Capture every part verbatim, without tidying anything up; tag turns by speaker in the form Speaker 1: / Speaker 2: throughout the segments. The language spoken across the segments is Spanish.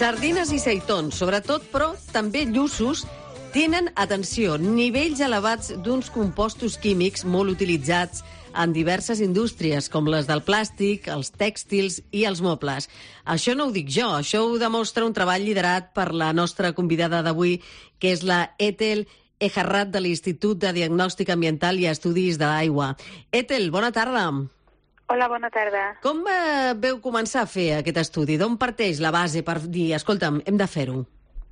Speaker 1: Sardines i seitons, sobretot, però també lluços, tenen, atenció, nivells elevats d'uns compostos químics molt utilitzats en diverses indústries, com les del plàstic, els tèxtils i els mobles. Això no ho dic jo, això ho demostra un treball liderat per la nostra convidada d'avui, que és la Ethel Ejarrat de l'Institut de Diagnòstic Ambiental i Estudis de l'Aigua. Ethel, bona tarda.
Speaker 2: Hola, bona tarda.
Speaker 1: Com eh, veu començar a fer aquest estudi? D'on parteix la base per dir, escolta'm, hem de fer-ho?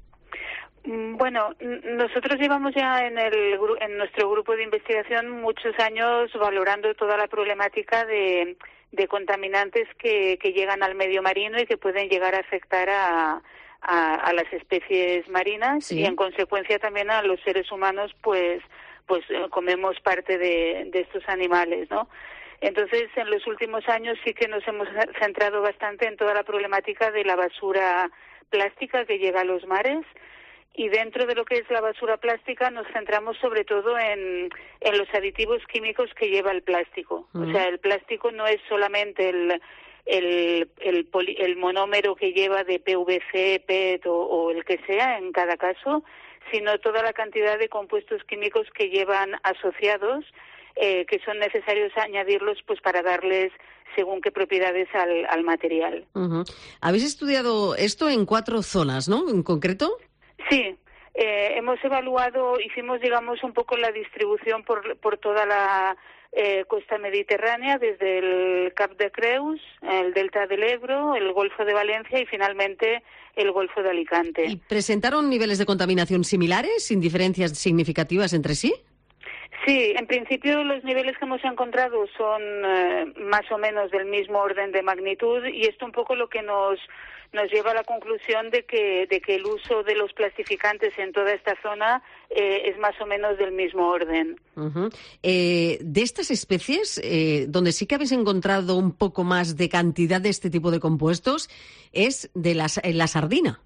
Speaker 2: Bueno, nosotros llevamos ya en, el, en nuestro grupo de investigación muchos años valorando toda la problemática de, de contaminantes que, que llegan al medio marino y que pueden llegar a afectar a, a, a las especies marinas, sí. Y en consecuencia también a los seres humanos, pues, pues comemos parte de, de estos animales, ¿no? Entonces, en los últimos años sí que nos hemos centrado bastante en toda la problemática de la basura plástica que llega a los mares. Y dentro de lo que es la basura plástica nos centramos sobre todo en, en los aditivos químicos que lleva el plástico. Uh-huh. O sea, el plástico no es solamente el, el, el, poli, el monómero que lleva de P V C, P E T o, o el que sea en cada caso, sino toda la cantidad de compuestos químicos que llevan asociados, eh, que son necesarios añadirlos pues para darles según qué propiedades al, al material.
Speaker 1: Uh-huh. Habéis estudiado esto en cuatro zonas, ¿no? En concreto.
Speaker 2: Sí, eh, hemos evaluado, hicimos, digamos, un poco la distribución por, por toda la eh, costa mediterránea, desde el Cap de Creus, el Delta del Ebro, el Golfo de Valencia y finalmente el Golfo de Alicante.
Speaker 1: ¿Y presentaron niveles de contaminación similares, sin diferencias significativas entre sí?
Speaker 2: Sí, en principio los niveles que hemos encontrado son eh, más o menos del mismo orden de magnitud y esto un poco lo que nos nos lleva a la conclusión de que de que el uso de los plastificantes en toda esta zona eh, es más o menos del mismo orden.
Speaker 1: Uh-huh. Eh, de estas especies, eh, donde sí que habéis encontrado un poco más de cantidad de este tipo de compuestos, es de la, la sardina.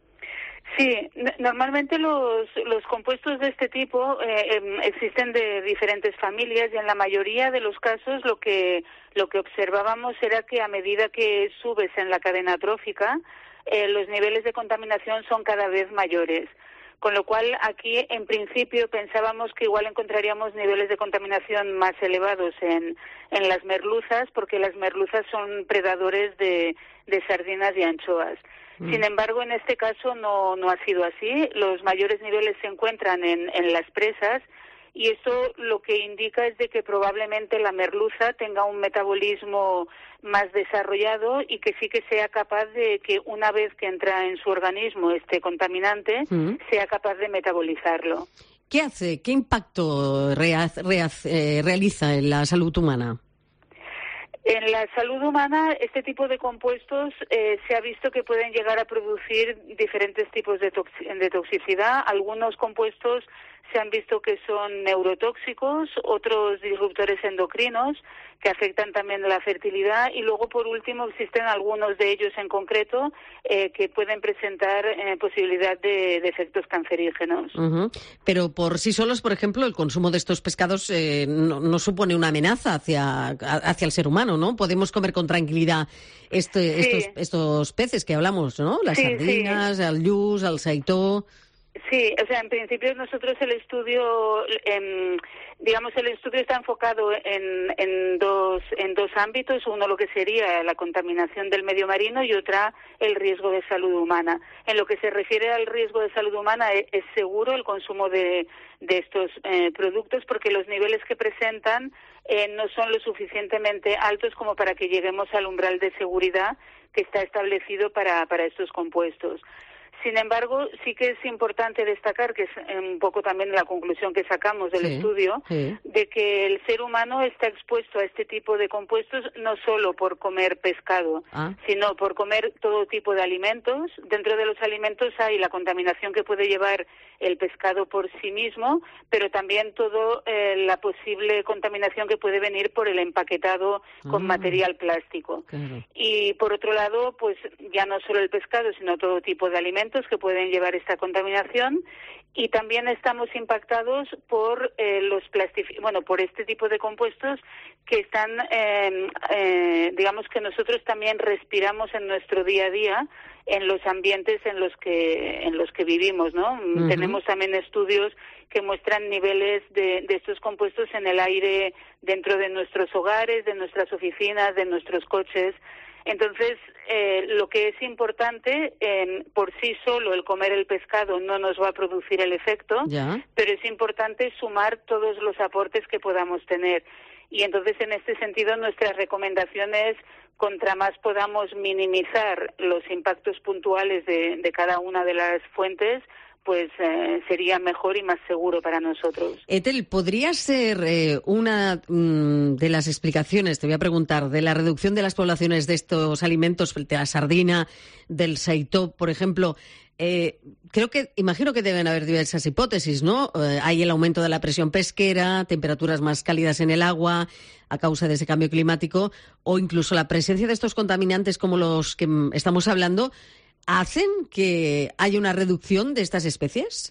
Speaker 2: Sí, normalmente los, los compuestos de este tipo eh, existen de diferentes familias y en la mayoría de los casos lo que lo que observábamos era que a medida que subes en la cadena trófica, eh, los niveles de contaminación son cada vez mayores. Con lo cual, aquí, en principio, pensábamos que igual encontraríamos niveles de contaminación más elevados en, en las merluzas, porque las merluzas son predadores de, de sardinas y anchoas. Mm. Sin embargo, en este caso no, no ha sido así. Los mayores niveles se encuentran en, en las presas y esto lo que indica es de que probablemente la merluza tenga un metabolismo más desarrollado y que sí que sea capaz de que una vez que entra en su organismo este contaminante, mm. sea capaz de metabolizarlo.
Speaker 1: ¿Qué hace? ¿Qué impacto rea, rea, eh, realiza en la salud humana?
Speaker 2: En la salud humana, este tipo de compuestos eh, se ha visto que pueden llegar a producir diferentes tipos de, toxi- de toxicidad. Algunos compuestos se han visto que son neurotóxicos, otros disruptores endocrinos que afectan también la fertilidad y luego, por último, existen algunos de ellos en concreto eh, que pueden presentar eh, posibilidad de, de efectos cancerígenos.
Speaker 1: Uh-huh. Pero por sí solos, por ejemplo, el consumo de estos pescados eh, no, no supone una amenaza hacia, hacia el ser humano, ¿no? Podemos comer con tranquilidad este, sí. estos, estos peces que hablamos, ¿no? Las sí, sardinas, sí. el lluç, el seitó.
Speaker 2: Sí, o sea, en principio nosotros el estudio, eh, digamos, el estudio está enfocado en, en dos en dos ámbitos, uno lo que sería la contaminación del medio marino y otra el riesgo de salud humana. En lo que se refiere al riesgo de salud humana es, es seguro el consumo de, de estos eh, productos porque los niveles que presentan eh, no son lo suficientemente altos como para que lleguemos al umbral de seguridad que está establecido para, para estos compuestos. Sin embargo, sí que es importante destacar, que es un poco también la conclusión que sacamos del sí, estudio, sí. de que el ser humano está expuesto a este tipo de compuestos no solo por comer pescado, ah. sino por comer todo tipo de alimentos. Dentro de los alimentos hay la contaminación que puede llevar el pescado por sí mismo, pero también toda eh, la posible contaminación que puede venir por el empaquetado con ah. material plástico. Claro. Y por otro lado, pues ya no solo el pescado, sino todo tipo de alimentos, alimentos que pueden llevar esta contaminación. Y también estamos impactados por eh, los plastic... bueno, por este tipo de compuestos que están, eh, eh, digamos que nosotros también respiramos en nuestro día a día en los ambientes en los que en los que vivimos, ¿no? Uh-huh. Tenemos también estudios que muestran niveles de, de estos compuestos en el aire dentro de nuestros hogares, de nuestras oficinas, de nuestros coches. Entonces, eh, lo que es importante, eh, por sí solo el comer el pescado no nos va a producir el efecto,
Speaker 1: ya.
Speaker 2: Pero es importante sumar todos los aportes que podamos tener. Y entonces, en este sentido, nuestra recomendación es, contra más podamos minimizar los impactos puntuales de, de cada una de las fuentes, pues eh, sería mejor y más seguro para nosotros.
Speaker 1: Ethel, ¿podría ser eh, una mm, de las explicaciones, te voy a preguntar, de la reducción de las poblaciones de estos alimentos, de la sardina, del seitó, por ejemplo? Eh, creo que, imagino que deben haber diversas hipótesis, ¿no? Eh, hay el aumento de la presión pesquera, temperaturas más cálidas en el agua a causa de ese cambio climático, o incluso la presencia de estos contaminantes como los que mm, estamos hablando, ¿hacen que haya una reducción de estas especies?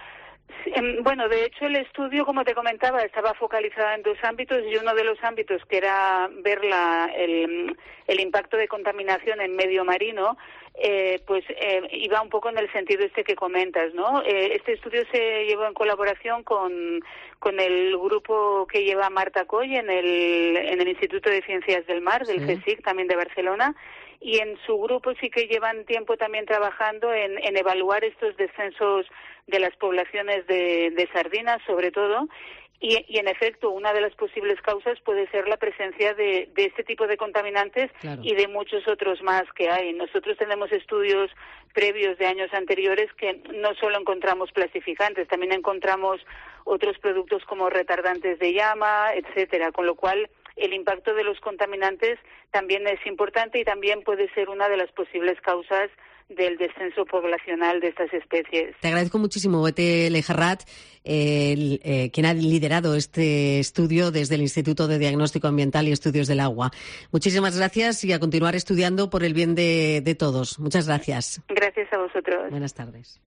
Speaker 2: Bueno, de hecho el estudio, como te comentaba, estaba focalizado en dos ámbitos y uno de los ámbitos que era ver la, el, el impacto de contaminación en medio marino, eh, pues eh, iba un poco en el sentido este que comentas, ¿no? Eh, este estudio se llevó en colaboración con, con el grupo que lleva Marta Coll en el, en el Instituto de Ciencias del Mar, del
Speaker 1: sí.
Speaker 2: CSIC, también de Barcelona. Y en su grupo sí que llevan tiempo también trabajando en, en evaluar estos descensos de las poblaciones de, de sardinas, sobre todo, y, y en efecto una de las posibles causas puede ser la presencia de, de este tipo de contaminantes, claro. Y de muchos otros más que hay. Nosotros tenemos estudios previos de años anteriores que no solo encontramos plastificantes, también encontramos otros productos como retardantes de llama, etcétera, con lo cual el impacto de los contaminantes también es importante y también puede ser una de las posibles causas del descenso poblacional de estas especies.
Speaker 1: Te agradezco muchísimo, Ethel Lejarrat, eh, eh, quien ha liderado este estudio desde el Instituto de Diagnóstico Ambiental y Estudios del Agua. Muchísimas gracias y a continuar estudiando por el bien de, de todos. Muchas gracias.
Speaker 2: Gracias a vosotros.
Speaker 1: Buenas tardes.